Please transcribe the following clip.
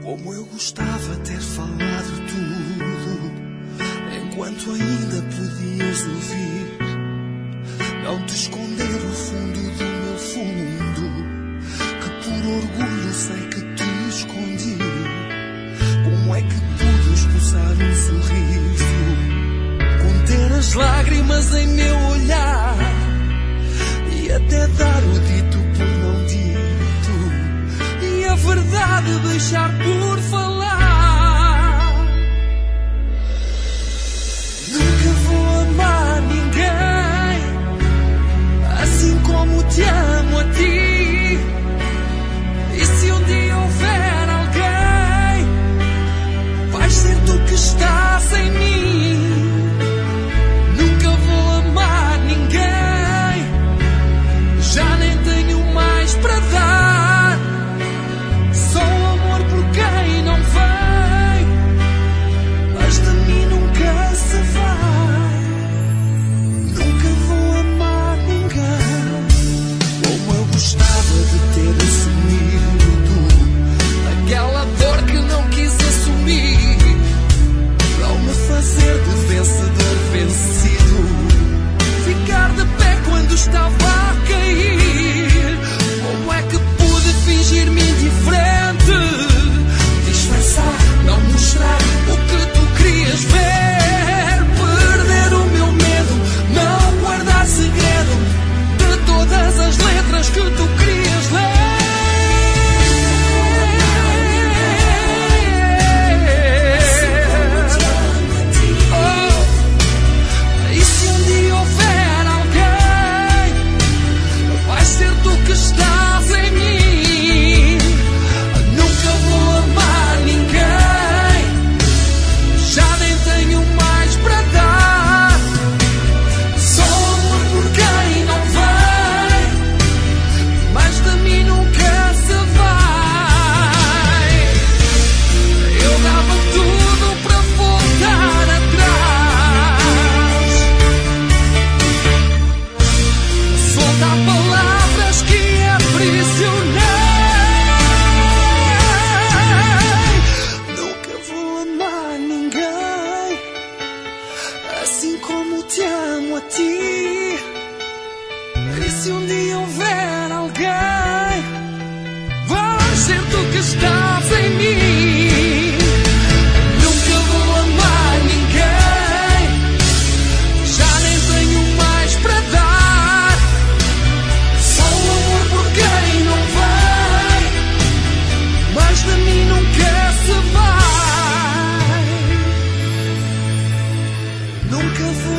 Como eu gostava ter falado tudo enquanto ainda podias ouvir. Não te esconder o fundo do meu fundo, que por orgulho sei que te escondi. Como é que pude expulsar um sorriso, conter as lágrimas em meu olhar e até dar o dito por não dito, e a verdade deixar por falar. Nunca vou amar ninguém assim como te amo a ti. E se um dia houver alguém, vais ser tu que estás em mim. Nunca vou amar ninguém, já nem tenho mais para dar. Só amor por quem não vem, mas de mim nunca se vai. Nunca vou amar ninguém como eu gostava de ter assumido. Aquela dor que não quis assumir, não me fazer de vencedor vencido, ficar de pé quando estava a cair. Como é que pude fingir-me indiferente, disfarçar, não mostrar o que tu querias ver, perder o meu medo, não guardar segredo de todas as letras que tu querias ler. Oh, e se um dia houver alguém, vais ser tu que estás em mim. Nunca vou amar ninguém, já nem tenho mais para dar. Só amor por quem não vem, mas de mim nunca se vai. Eu dava tudo para voltar atrás, soltar palavras que aprisionei. Nunca vou amar ninguém assim como te amo a ti. E se um dia houver alguém, vais ser tu que estás em mim. Nunca vou amar ninguém, já nem tenho mais para dar. Só amor por quem não vem, mas de mim nunca se vai. Nunca vou